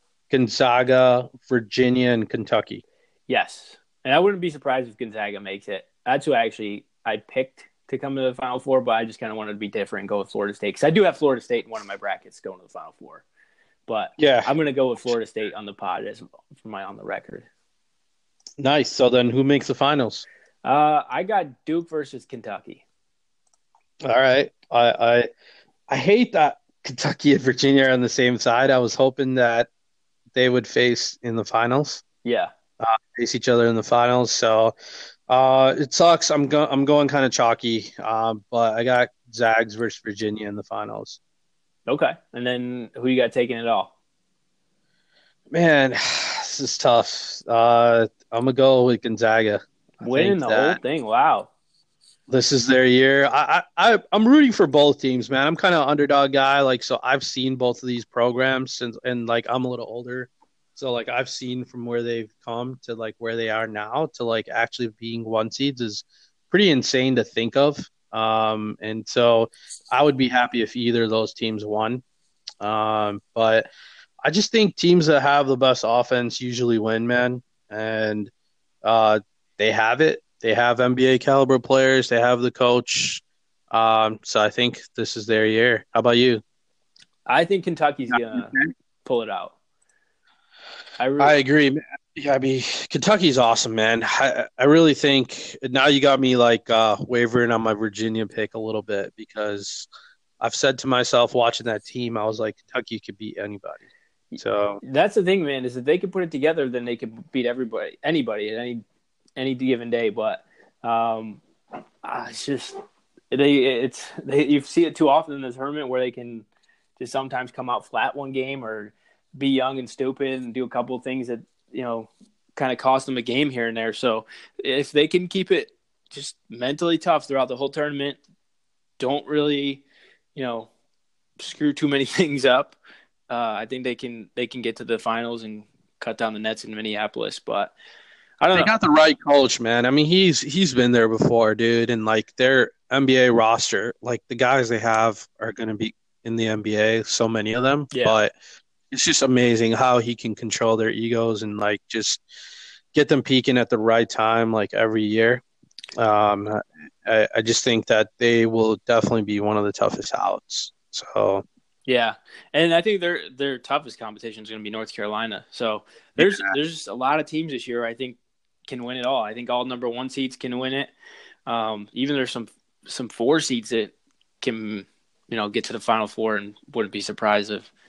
Gonzaga, Virginia, and Kentucky. Yes. And I wouldn't be surprised if Gonzaga makes it. That's who I actually I picked to come to the Final Four, but I just kind of wanted to be different and go with Florida State because I do have Florida State in one of my brackets going to the Final Four. But yeah, I'm going to go with Florida State on the pod as for my on the record. Nice. So then, who makes the finals? Uh, I got Duke versus Kentucky. All right. I I I hate that Kentucky and Virginia are on the same side. I was hoping that they would face in the finals. Yeah. Uh, face each other in the finals. So uh, it sucks. I'm going. I'm going kind of chalky. Um, but I got Zags versus Virginia in the finals. Okay. And then who you got taking it all? Man, this is tough. Uh, I'm gonna go with Gonzaga. I Winning the whole thing. Wow. This is their year. I, I, I I'm rooting for both teams, man. I'm kind of underdog guy, like so. I've seen both of these programs since, and like I'm a little older, so like I've seen from where they've come to like where they are now to like actually being one seeds is pretty insane to think of. Um, and so I would be happy if either of those teams won. Um, but I just think teams that have the best offense usually win, man. And uh, they have it. They have N B A caliber players. They have the coach. Um, so I think this is their year. How about you? I think Kentucky's gonna pull it out. I really- I agree. Yeah, I mean, Kentucky's awesome, man. I, I really think now you got me like uh, wavering on my Virginia pick a little bit because I've said to myself watching that team, I was like, Kentucky could beat anybody. So that's the thing, man, is if they could put it together, then they could beat everybody, anybody at any any given day. But um, uh, it's just they it's they you see it too often in this tournament where they can just sometimes come out flat one game or be young and stupid and do a couple of things that you know kind of cost them a game here and there. So if they can keep it just mentally tough throughout the whole tournament, don't really you know screw too many things up. Uh, I think they can they can get to the finals and cut down the nets in Minneapolis, but I don't they know. got the right coach, man. I mean, he's he's been there before, dude. And like their N B A roster, like the guys they have are going to be in the N B A. So many of them, Yeah. but it's just amazing how he can control their egos and like just get them peaking at the right time, like every year. Um, I, I just think that they will definitely be one of the toughest outs. So. Yeah, and I think their their toughest competition is going to be North Carolina. So there's yeah. there's just a lot of teams this year I think can win it all. I think all number one seeds can win it. Um, even there's some some four seeds that can you know get to the Final Four, and wouldn't be surprised if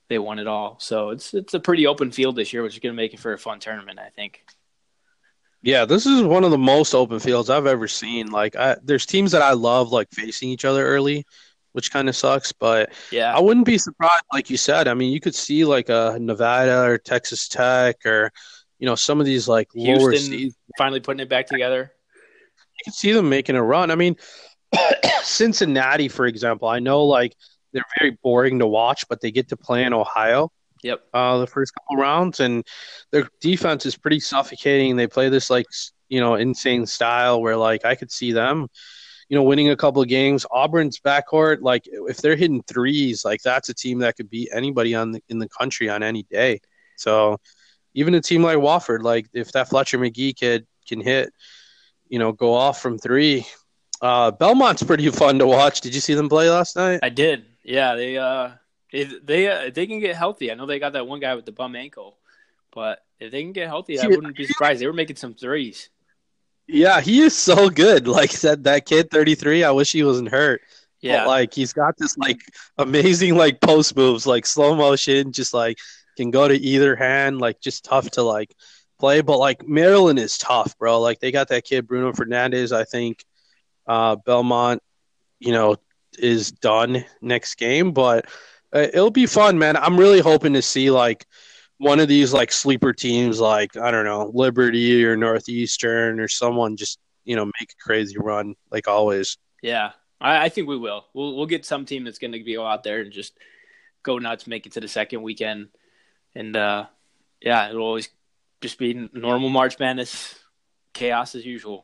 they won it all. So it's it's a pretty open field this year, which is going to make it for a fun tournament, I think. Yeah, this is one of the most open fields I've ever seen. Like, I, there's teams that I love like facing each other early, which kind of sucks. But Yeah, I wouldn't be surprised, like you said. I mean, you could see like a Nevada or Texas Tech or you know some of these like lower Houston seeds. finally putting it back together. You can see them making a run. I mean, Cincinnati, for example, I know like they're very boring to watch, but they get to play in Ohio Yep. uh, the first couple rounds, and their defense is pretty suffocating. They play this like you know insane style where like I could see them, you know, winning a couple of games. Auburn's backcourt, like if they're hitting threes, like that's a team that could beat anybody on the, in the country on any day. So even a team like Wofford, like if that Fletcher McGee kid can hit, you know, go off from three. Uh, Belmont's pretty fun to watch. Did you see them play last night? I did. Yeah, they uh, if they uh, if they can get healthy. I know they got that one guy with the bum ankle, but if they can get healthy, I wouldn't be surprised. They were making some threes. Yeah, he is so good. Like said that kid thirty-three, I wish he wasn't hurt. Yeah. But, like he's got this like amazing like post moves, like slow motion, just like can go to either hand, like just tough to like play. But like Maryland is tough, bro. Like they got that kid Bruno Fernandez, I think. Uh, Belmont, you know, is done next game, but uh, it'll be fun, man. I'm really hoping to see like one of these like sleeper teams, like I don't know, Liberty or Northeastern or someone, just you know, make a crazy run like always. Yeah, I, I think we will. We'll we'll get some team that's going to be out there and just go nuts, make it to the second weekend, and uh, yeah, it'll always just be normal March Madness chaos as usual.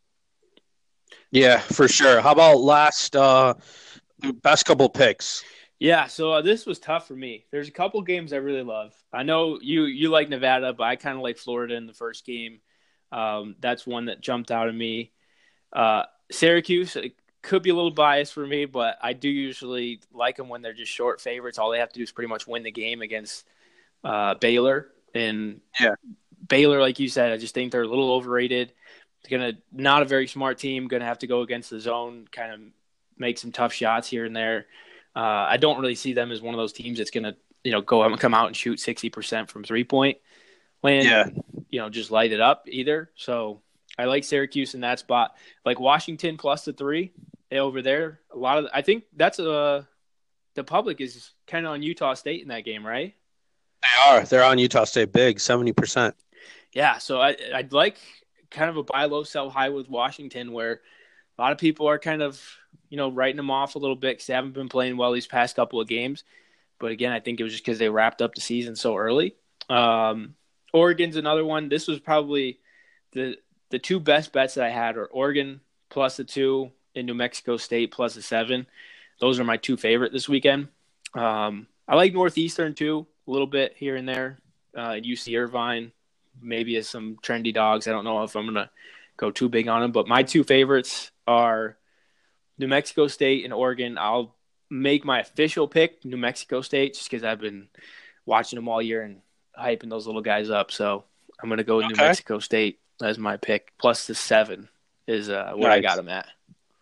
Yeah, for sure. How about last uh, best couple picks? Yeah, so uh, this was tough for me. There's a couple games I really love. I know you you like Nevada, but I kind of like Florida in the first game. Um, that's one that jumped out at me. Uh, Syracuse, it could be a little biased for me, but I do usually like them when they're just short favorites. All they have to do is pretty much win the game against uh, Baylor. And yeah. Baylor, like you said, I just think they're a little overrated. It's gonna not a very smart team. Going to have to go against the zone, kind of make some tough shots here and there. Uh, I don't really see them as one of those teams that's going to, you know, go out and come out and shoot sixty percent from three point land. Yeah. And, you know, just light it up either. So I like Syracuse in that spot. Like Washington plus the three over there. A lot of, I think that's a, the public is kind of on Utah State in that game, right? They are. They're on Utah State big, seventy percent. Yeah. So I, I'd like kind of a buy low, sell high with Washington, where a lot of people are kind of, you know, writing them off a little bit because they haven't been playing well these past couple of games. But again, I think it was just because they wrapped up the season so early. Um, Oregon's another one. This was probably the the two best bets that I had are Oregon plus the two and New Mexico State plus the seven. Those are my two favorite this weekend. Um, I like Northeastern too, a little bit here and there. Uh, U C Irvine, maybe as some trendy dogs. I don't know if I'm going to go too big on them, but my two favorites are New Mexico State and Oregon. I'll make my official pick New Mexico State just because I've been watching them all year and hyping those little guys up. So I'm going to go okay. New Mexico State as my pick. Plus the seven is uh, where nice. I got them at.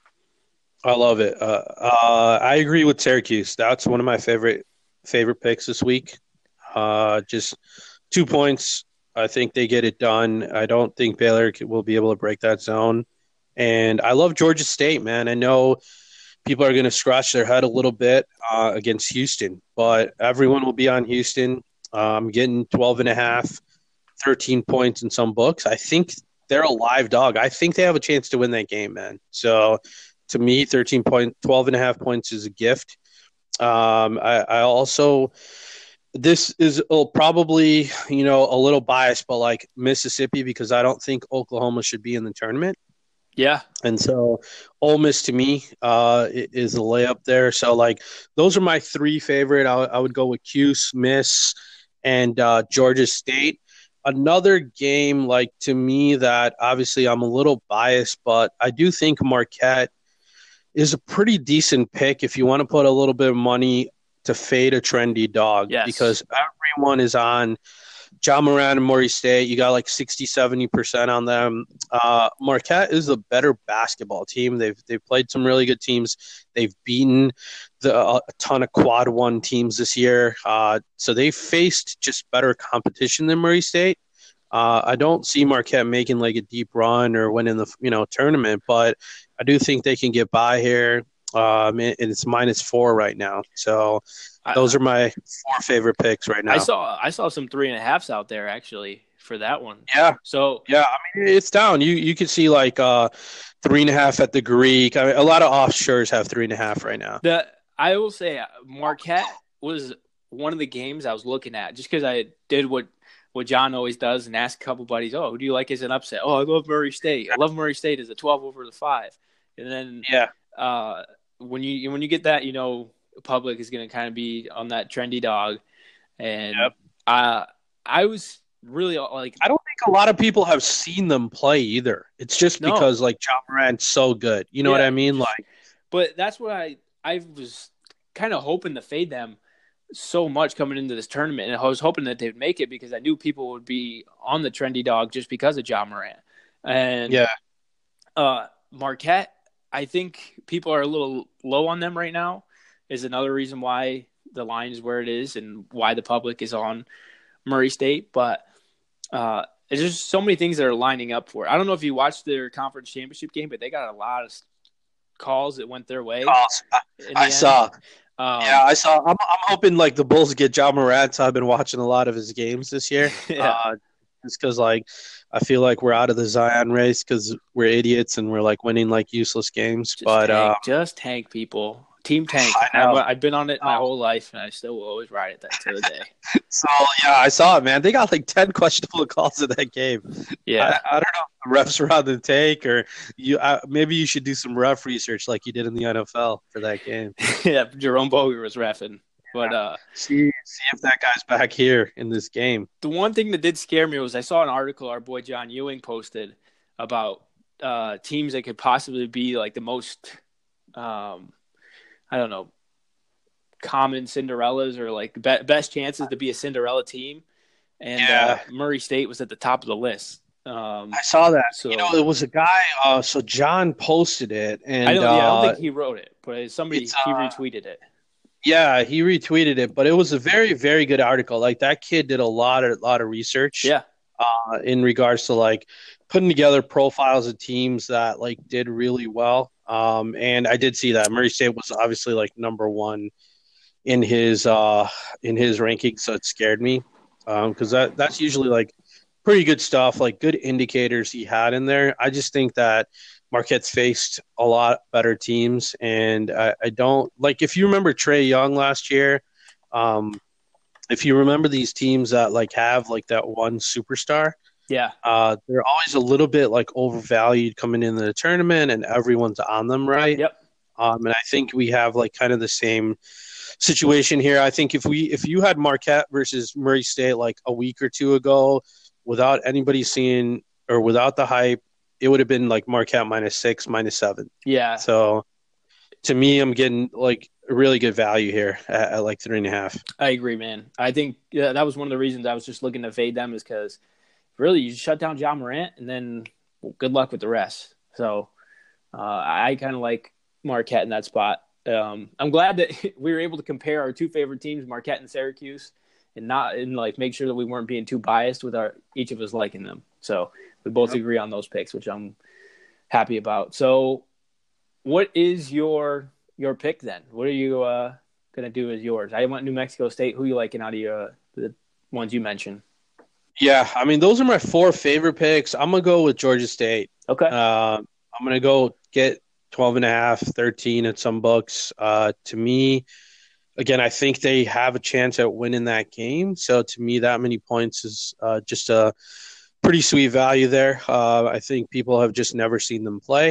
I love it. Uh, uh, I agree with Syracuse. That's one of my favorite favorite picks this week. Uh, just two points. I think they get it done. I don't think Baylor will be able to break that zone. And I love Georgia State, man. I know people are going to scratch their head a little bit uh, against Houston, but everyone will be on Houston. I'm um, getting twelve and a half, thirteen points in some books. I think they're a live dog. I think they have a chance to win that game, man. So to me, thirteen point, twelve and a half points is a gift. Um, I, I also, this is probably, you know, a little biased, but like Mississippi, because I don't think Oklahoma should be in the tournament. Yeah. And so Ole Miss to me uh, is a layup there. So like those are my three favorite. I, I would go with Cuse, Miss, and uh, Georgia State. Another game like to me that obviously I'm a little biased, but I do think Marquette is a pretty decent pick if you want to put a little bit of money to fade a trendy dog. Yes. Because everyone is on John Moran and Murray State. You got like sixty, seventy percent on them. Uh, Marquette is a better basketball team. They've they've played some really good teams. They've beaten the, a ton of quad one teams this year. Uh, so they faced just better competition than Murray State. Uh, I don't see Marquette making like a deep run or winning the you know tournament, but I do think they can get by here. Um, and it's minus four right now. So those I, are my four favorite picks right now. I saw I saw some three and a halfs out there actually for that one. Yeah, So yeah. I mean, it's down. You you can see like uh, three and a half at the Greek. I mean, a lot of offshores have three and a half right now. the I will say Marquette was one of the games I was looking at just because I did what. what John always does and ask a couple buddies, oh, who do you like as an upset? Oh, I love Murray State. I love Murray State as a twelve over the five. And then yeah, uh, when you when you get that, you know, the public is going to kind of be on that trendy dog. And yep. uh, I was really like – I don't think a lot of people have seen them play either. It's just No. because, like, Ja Morant's so good. You know Yeah. what I mean? Like, But that's what I I was kind of hoping to fade them so much coming into this tournament, and I was hoping that they'd make it because I knew people would be on the trendy dog just because of Ja Morant. And yeah, uh, Marquette, I think people are a little low on them right now. Is another reason why the line is where it is and why the public is on Murray State. But uh, there's just so many things that are lining up for it. I don't know if you watched their conference championship game, but they got a lot of calls that went their way. calls. I, I end. saw. Um, yeah, I saw. I'm, I'm hoping like the Bulls get Ja Morant. So I've been watching a lot of his games this year. Yeah. Uh, just because like I feel like we're out of the Zion race because we're idiots and we're like winning like useless games. Just but tank, uh, just tank, people. Team tank. I know. I've, I've been on it my whole life, and I still will always ride it that to the day. So yeah, I saw it, man. They got like ten questionable calls in that game. Yeah, I, I don't know if the refs were on the take, or you. Uh, maybe you should do some ref research like you did in the N F L for that game. yeah. Jerome Boger was reffing, but uh, see see if that guy's back here in this game. the one thing that did scare me was I saw an article our boy John Ewing posted about uh, teams that could possibly be like the most, um, I don't know, common Cinderellas or like be- best chances to be a Cinderella team, and Yeah. uh, Murray State was at the top of the list. Um, I saw that. so You know, it was a guy. Uh, so John posted it, and I don't, yeah, I don't uh, think he wrote it, but somebody it's, he uh, retweeted it. yeah, he retweeted it. But it was a very, very good article. Like that kid did a lot of lot of research. Yeah, Uh, in regards to like putting together profiles of teams that like did really well. Um, and I did see that Murray State was obviously like number one in his uh, in his ranking, so it scared me because um, that that's usually like pretty good stuff, like good indicators he had in there. I just think that Marquette's faced a lot better teams, and I, I don't like if you remember Trae Young last year. Um, if you remember these teams that like have like that one superstar, yeah, uh, they're always a little bit like overvalued coming into the tournament, and everyone's on them, right? yep, Um, and I think we have like kind of the same situation here. I think if we if you had Marquette versus Murray State like a week or two ago, without anybody seeing or without the hype, it would have been like Marquette minus six, minus seven. yeah. So to me, I'm getting like a really good value here at, at like three and a half. I agree, man. I think yeah, that was one of the reasons I was just looking to fade them is because really you shut down Ja Morant and then well, good luck with the rest. So uh, I kind of like Marquette in that spot. Um, I'm glad that we were able to compare our two favorite teams, Marquette and Syracuse, and not and like make sure that we weren't being too biased with our each of us liking them. So we both Yep. agree on those picks, which I'm happy about. So what is your your pick then? What are you uh, gonna do as yours? I went New Mexico State. Who you liking out of your, uh, the ones you mentioned? Yeah, I mean those are my four favorite picks. I'm gonna go with Georgia State. Okay. Uh, I'm gonna go get twelve and a half, thirteen at some books. Uh, to me, again, I think they have a chance at winning that game. So to me, that many points is uh, just a pretty sweet value there. Uh, I think people have just never seen them play,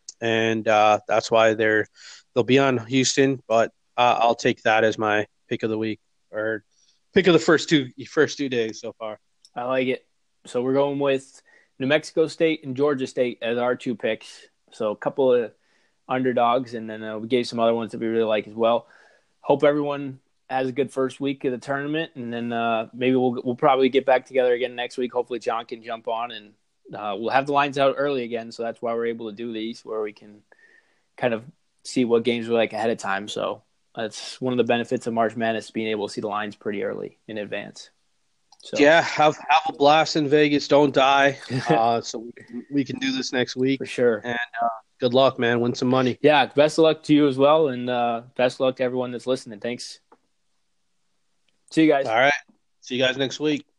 and uh, that's why they're they'll be on Houston. But uh, I'll take that as my pick of the week or pick of the first two first two days so far. I like it. So we're going with New Mexico State and Georgia State as our two picks. So a couple of underdogs, and then uh, we gave some other ones that we really like as well. Hope everyone has a good first week of the tournament, and then uh, maybe we'll we'll probably get back together again next week. Hopefully John can jump on, and uh, we'll have the lines out early again, so that's why we're able to do these, where we can kind of see what games we like ahead of time. So That's one of the benefits of March Madness, being able to see the lines pretty early in advance. So. Yeah, have have a blast in Vegas. Don't die. Uh, so we can, we can do this next week. For sure. And uh, good luck, man. Win some money. Yeah, best of luck to you as well, and uh, best of luck to everyone that's listening. Thanks. See you guys. All right. See you guys next week.